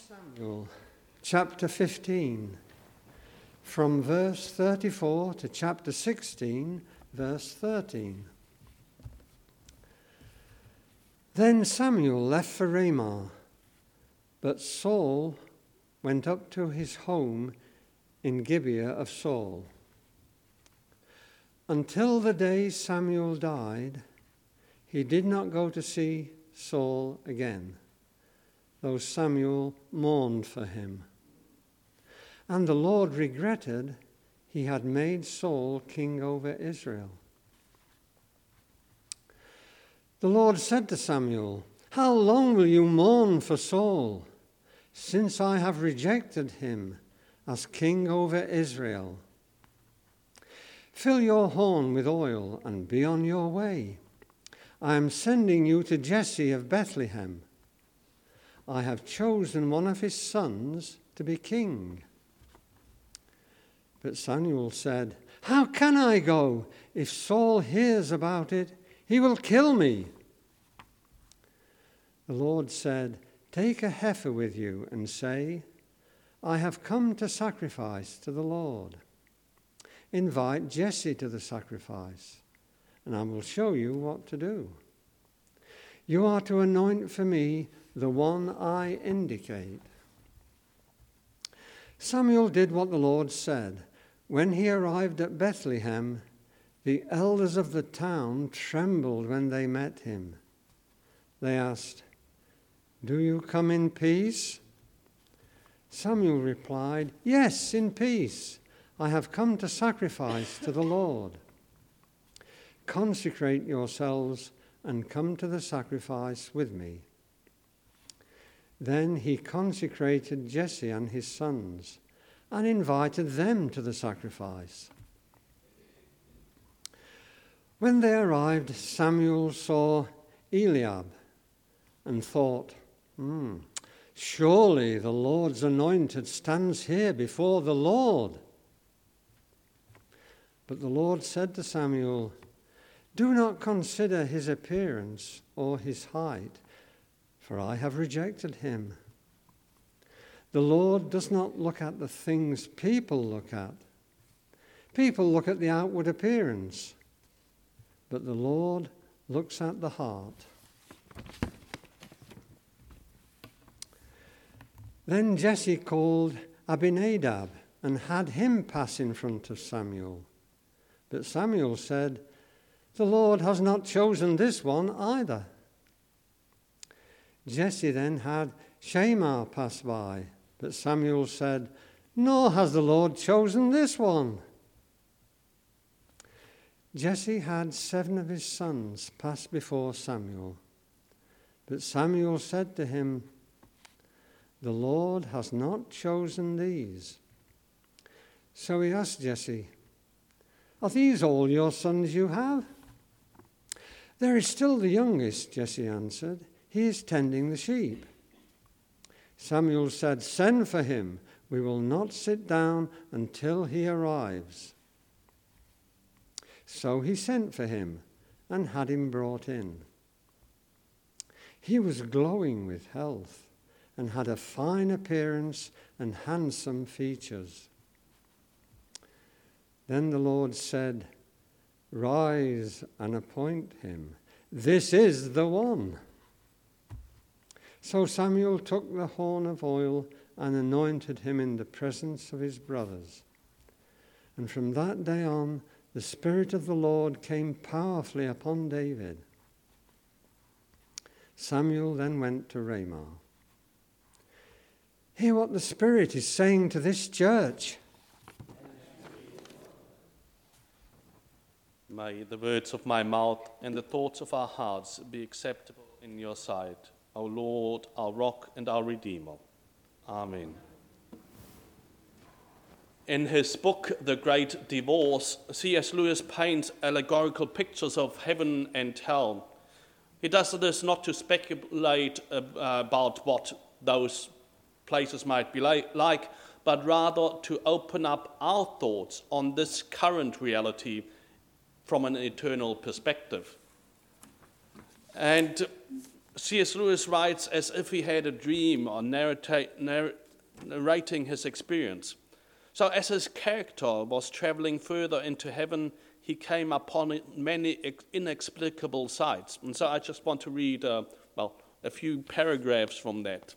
Samuel, chapter 15, from verse 34 to chapter 16, verse 13. Then Samuel left for Ramah, but Saul went up to his home in Gibeah of Saul. Until the day Samuel died, he did not go to see Saul again, though Samuel mourned for him. And the Lord regretted he had made Saul king over Israel. The Lord said to Samuel, "How long will you mourn for Saul, since I have rejected him as king over Israel? Fill your horn with oil and be on your way. I am sending you to Jesse of Bethlehem. I have chosen one of his sons to be king." But Samuel said, "How can I go? If Saul hears about it, he will kill me." The Lord said, "Take a heifer with you and say, 'I have come to sacrifice to the Lord.' Invite Jesse to the sacrifice, and I will show you what to do. You are to anoint for me the one I indicate." Samuel did what the Lord said. When he arrived at Bethlehem, the elders of the town trembled when they met him. They asked, "Do you come in peace?" Samuel replied, "Yes, in peace. I have come to sacrifice to the Lord. Consecrate yourselves and come to the sacrifice with me." Then he consecrated Jesse and his sons and invited them to the sacrifice. When they arrived, Samuel saw Eliab and thought, "Surely the Lord's anointed stands here before the Lord." But the Lord said to Samuel, "Do not consider his appearance or his height, for I have rejected him. The Lord does not look at the things people look at. People look at the outward appearance, but the Lord looks at the heart." Then Jesse called Abinadab and had him pass in front of Samuel. But Samuel said, "The Lord has not chosen this one either." Jesse then had Shammah pass by, but Samuel said, "Nor has the Lord chosen this one." Jesse had 7 of his sons pass before Samuel, but Samuel said to him, "The Lord has not chosen these." So he asked Jesse, "Are these all your sons you have?" "There is still the youngest," Jesse answered. "He is tending the sheep." Samuel said, "Send for him. We will not sit down until he arrives." So he sent for him and had him brought in. He was glowing with health and had a fine appearance and handsome features. Then the Lord said, "Rise and appoint him. This is the one." So Samuel took the horn of oil and anointed him in the presence of his brothers. And from that day on, the Spirit of the Lord came powerfully upon David. Samuel then went to Ramah. Hear what the Spirit is saying to this church. May the words of my mouth and the thoughts of our hearts be acceptable in your sight, O Lord, our rock and our Redeemer. Amen. In his book, The Great Divorce, C.S. Lewis paints allegorical pictures of heaven and hell. He does this not to speculate about what those places might be like, but rather to open up our thoughts on this current reality from an eternal perspective. And C.S. Lewis writes as if he had a dream or narrating his experience. So as his character was traveling further into heaven, he came upon many inexplicable sights. And so I just want to read a few paragraphs from that.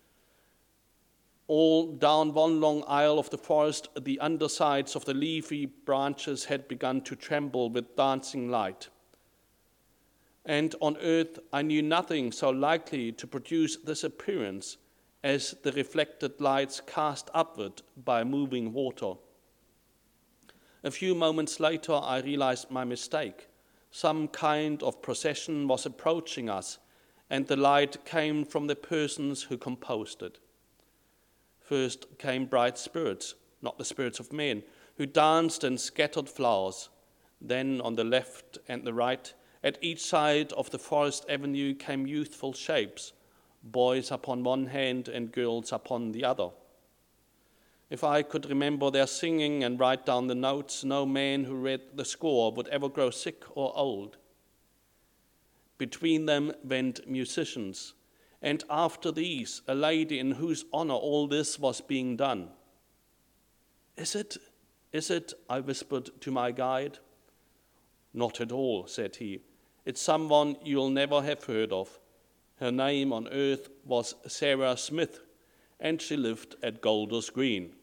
All down one long aisle of the forest, the undersides of the leafy branches had begun to tremble with dancing light. And on earth I knew nothing so likely to produce this appearance as the reflected lights cast upward by moving water. A few moments later I realized my mistake. Some kind of procession was approaching us, and the light came from the persons who composed it. First came bright spirits, not the spirits of men, who danced and scattered flowers. Then on the left and the right, at each side of the forest avenue, came youthful shapes, boys upon one hand and girls upon the other. If I could remember their singing and write down the notes, no man who read the score would ever grow sick or old. Between them went musicians, and after these a lady in whose honor all this was being done. Is it, I whispered to my guide. Not at all, said he. It's someone you'll never have heard of. Her name on earth was Sarah Smith, and she lived at Golders Green.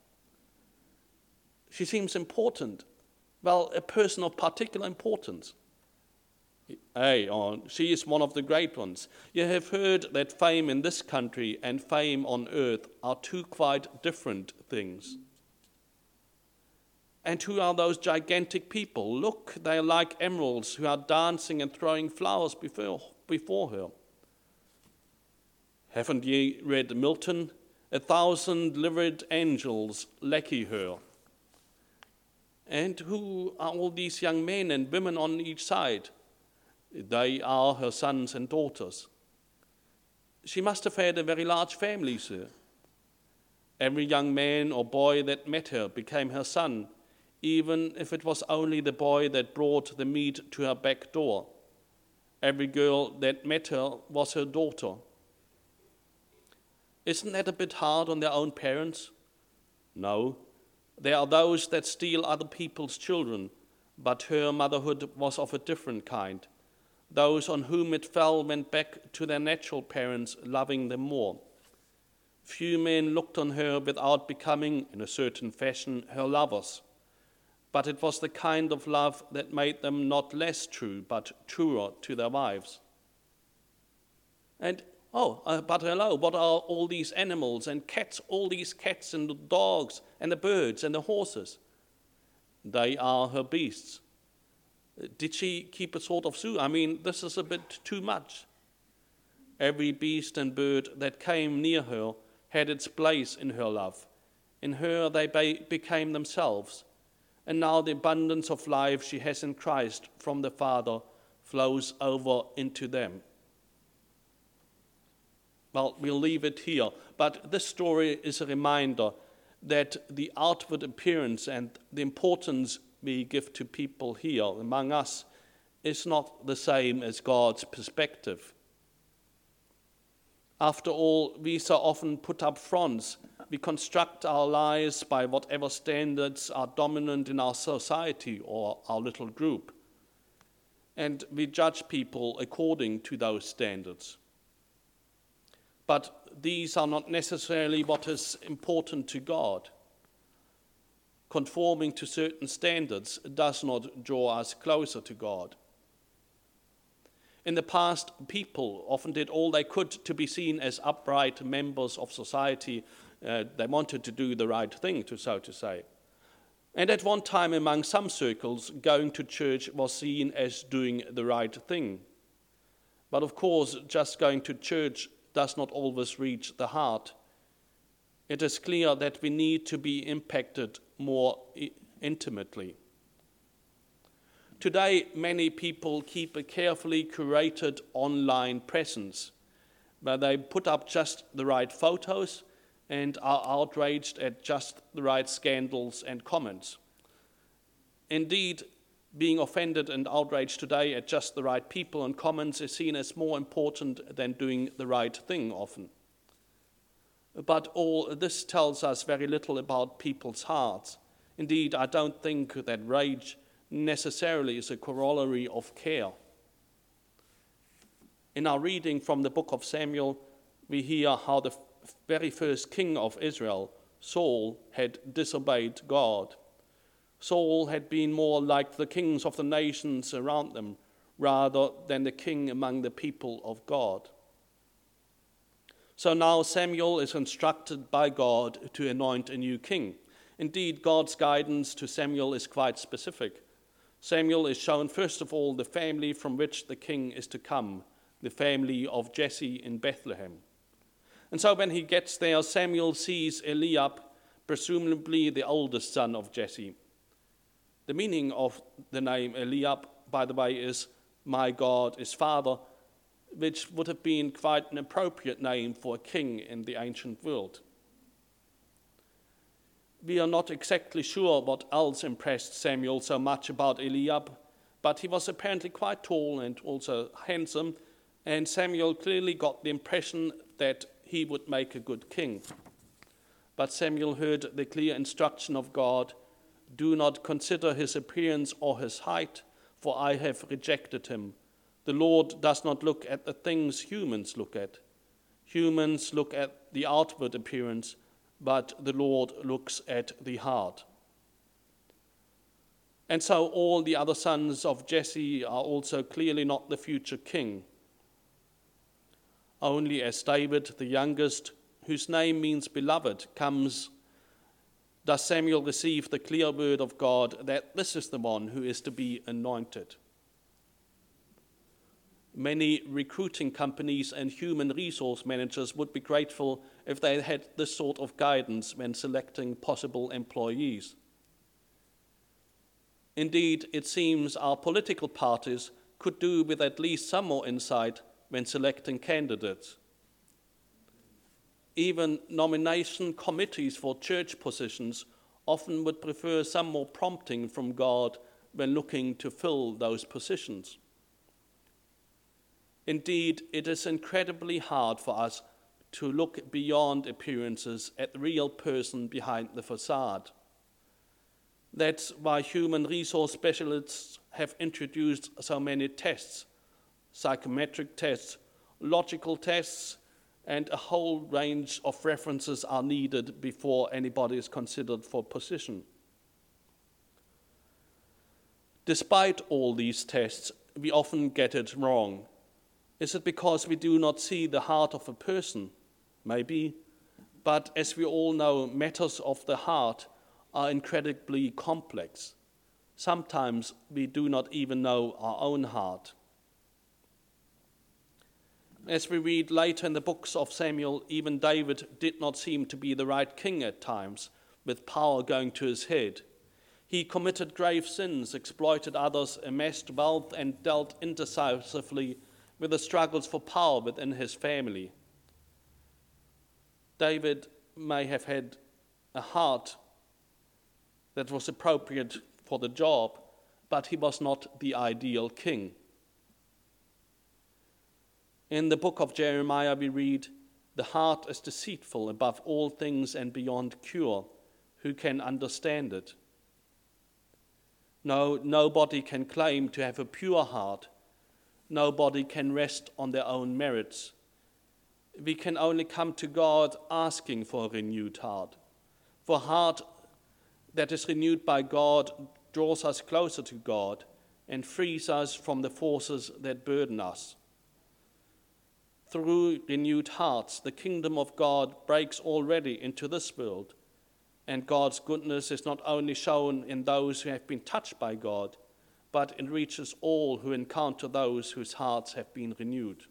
She seems important. Well, a person of particular importance. She is one of the great ones. You have heard that fame in this country and fame on earth are two quite different things. And who are those gigantic people? Look, they are like emeralds who are dancing and throwing flowers before her. Haven't ye read Milton? 1,000 livid angels lackey her. And who are all these young men and women on each side? They are her sons and daughters. She must have had a very large family, sir. Every young man or boy that met her became her son, even if it was only the boy that brought the meat to her back door. Every girl that met her was her daughter. Isn't that a bit hard on their own parents? No. There are those that steal other people's children, but her motherhood was of a different kind. Those on whom it fell went back to their natural parents, loving them more. Few men looked on her without becoming, in a certain fashion, her lovers. But it was the kind of love that made them not less true, but truer to their wives. And, but hello, what are all these animals and cats, all these cats and the dogs and the birds and the horses? They are her beasts. Did she keep a sort of zoo? I mean, this is a bit too much. Every beast and bird that came near her had its place in her love. In her they became themselves. And now the abundance of life she has in Christ from the Father flows over into them. Well, we'll leave it here, but this story is a reminder that the outward appearance and the importance we give to people here among us is not the same as God's perspective. After all, we so often put up fronts. We construct our lives by whatever standards are dominant in our society or our little group. And we judge people according to those standards. But these are not necessarily what is important to God. Conforming to certain standards does not draw us closer to God. In the past, people often did all they could to be seen as upright members of society. They wanted to do the right thing, so to say. And at one time, among some circles, going to church was seen as doing the right thing. But of course, just going to church does not always reach the heart. It is clear that we need to be impacted more intimately. Today, many people keep a carefully curated online presence, where they put up just the right photos and are outraged at just the right scandals and comments. Indeed, Being offended and outraged today at just the right people and comments is seen as more important than doing the right thing often. But all this tells us very little about people's hearts. Indeed, I don't think that rage necessarily is a corollary of care. In our reading from the book of Samuel, we hear how the very first king of Israel, Saul, had disobeyed God. Saul had been more like the kings of the nations around them, rather than the king among the people of God. So now Samuel is instructed by God to anoint a new king. Indeed, God's guidance to Samuel is quite specific. Samuel is shown, first of all, the family from which the king is to come, the family of Jesse in Bethlehem. And so when he gets there, Samuel sees Eliab, presumably the oldest son of Jesse. The meaning of the name Eliab, by the way, is "my God is father," which would have been quite an appropriate name for a king in the ancient world. We are not exactly sure what else impressed Samuel so much about Eliab, but he was apparently quite tall and also handsome, and Samuel clearly got the impression that he would make a good king. But Samuel heard the clear instruction of God, "Do not consider his appearance or his height, for I have rejected him. The Lord does not look at the things humans look at. Humans look at the outward appearance, but the Lord looks at the heart." And so all the other sons of Jesse are also clearly not the future king. Only as David, the youngest, whose name means beloved, comes, does Samuel receive the clear word of God that this is the one who is to be anointed. Many recruiting companies and human resource managers would be grateful if they had this sort of guidance when selecting possible employees. Indeed, it seems our political parties could do with at least some more insight when selecting candidates. Even nomination committees for church positions often would prefer some more prompting from God when looking to fill those positions. Indeed, it is incredibly hard for us to look beyond appearances at the real person behind the facade. That's why human resource specialists have introduced so many tests, psychometric tests, logical tests, and a whole range of references are needed before anybody is considered for position. Despite all these tests, we often get it wrong. Is it because we do not see the heart of a person? Maybe. But as we all know, matters of the heart are incredibly complex. Sometimes we do not even know our own heart. As we read later in the books of Samuel, even David did not seem to be the right king at times, with power going to his head. He committed grave sins, exploited others, amassed wealth, and dealt indecisively with the struggles for power within his family. David may have had a heart that was appropriate for the job, but he was not the ideal king. In the book of Jeremiah we read, "The heart is deceitful above all things and beyond cure. Who can understand it?" No, nobody can claim to have a pure heart. Nobody can rest on their own merits. We can only come to God asking for a renewed heart. For a heart that is renewed by God draws us closer to God and frees us from the forces that burden us. Through renewed hearts, the kingdom of God breaks already into this world, and God's goodness is not only shown in those who have been touched by God, but it reaches all who encounter those whose hearts have been renewed.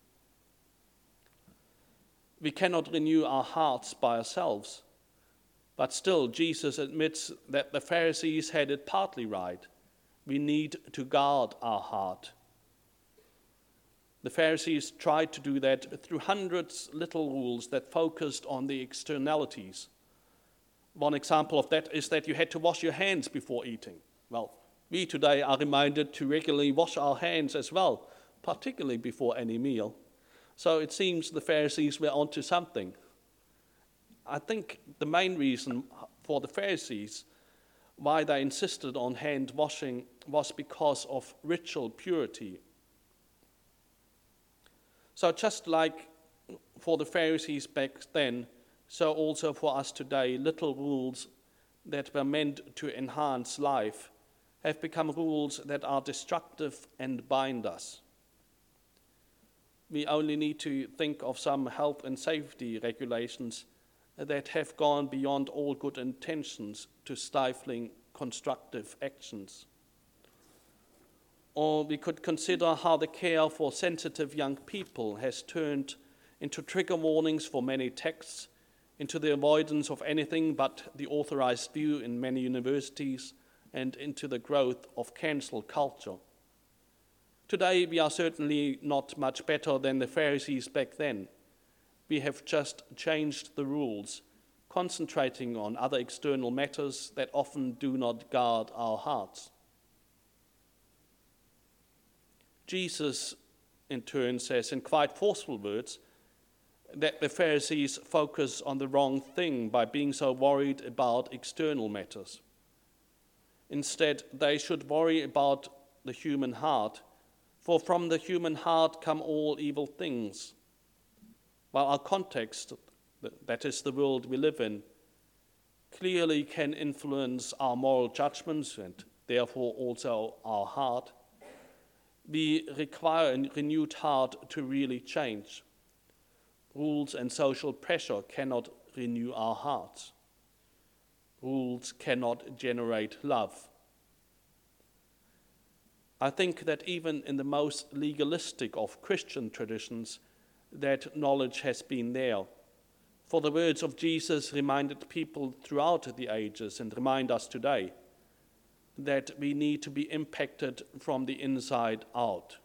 We cannot renew our hearts by ourselves, but still Jesus admits that the Pharisees had it partly right. We need to guard our heart. The Pharisees tried to do that through hundreds of little rules that focused on the externalities. One example of that is that you had to wash your hands before eating. Well, We today are reminded to regularly wash our hands as well, particularly before any meal. So it seems the Pharisees were onto something. I think the main reason for the Pharisees why they insisted on hand washing was because of ritual purity. So just like for the Pharisees back then, so also for us today, little rules that were meant to enhance life have become rules that are destructive and bind us. We only need to think of some health and safety regulations that have gone beyond all good intentions to stifling constructive actions. Or we could consider how the care for sensitive young people has turned into trigger warnings for many texts, into the avoidance of anything but the authorized view in many universities, and into the growth of cancel culture. Today, we are certainly not much better than the Pharisees back then. We have just changed the rules, concentrating on other external matters that often do not guard our hearts. Jesus, in turn, says in quite forceful words that the Pharisees focus on the wrong thing by being so worried about external matters. Instead, they should worry about the human heart, for from the human heart come all evil things. While our context, that is the world we live in, clearly can influence our moral judgments and therefore also our heart, we require a renewed heart to really change. Rules and social pressure cannot renew our hearts. Rules cannot generate love. I think that even in the most legalistic of Christian traditions, that knowledge has been there. For the words of Jesus reminded people throughout the ages and remind us today that we need to be impacted from the inside out.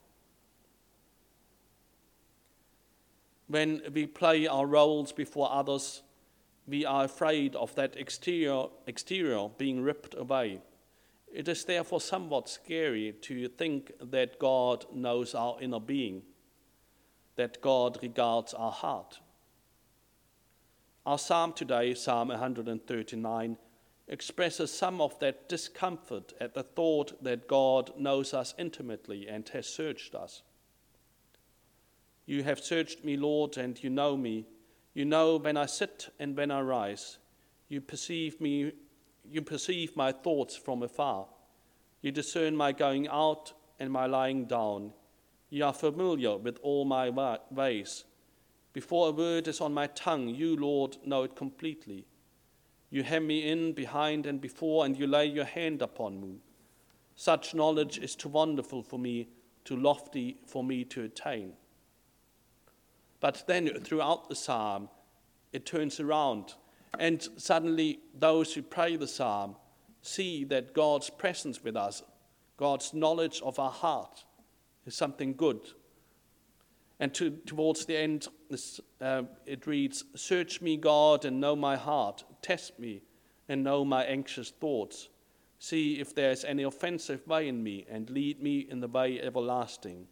When we play our roles before others, we are afraid of that exterior being ripped away. It is therefore somewhat scary to think that God knows our inner being, that God regards our heart. Our psalm today, Psalm 139, expresses some of that discomfort at the thought that God knows us intimately and has searched us. You have searched me, Lord, and you know me. You know when I sit and when I rise. You perceive my thoughts from afar. You discern my going out and my lying down. You are familiar with all my ways. Before a word is on my tongue, you, Lord, know it completely. You hem me in behind and before, and you lay your hand upon me. Such knowledge is too wonderful for me, too lofty for me to attain. But then throughout the psalm, it turns around, and suddenly those who pray the psalm see that God's presence with us, God's knowledge of our heart, is something good. And towards the end, it reads, "Search me, God, and know my heart. Test me and know my anxious thoughts. See if there is any offensive way in me, and lead me in the way everlasting."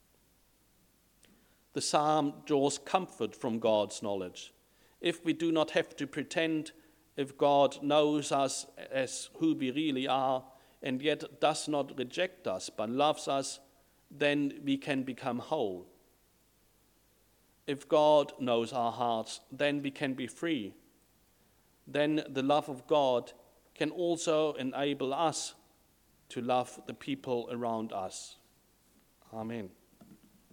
The psalm draws comfort from God's knowledge. If we do not have to pretend, if God knows us as who we really are, and yet does not reject us but loves us, then we can become whole. If God knows our hearts, then we can be free. Then the love of God can also enable us to love the people around us. Amen.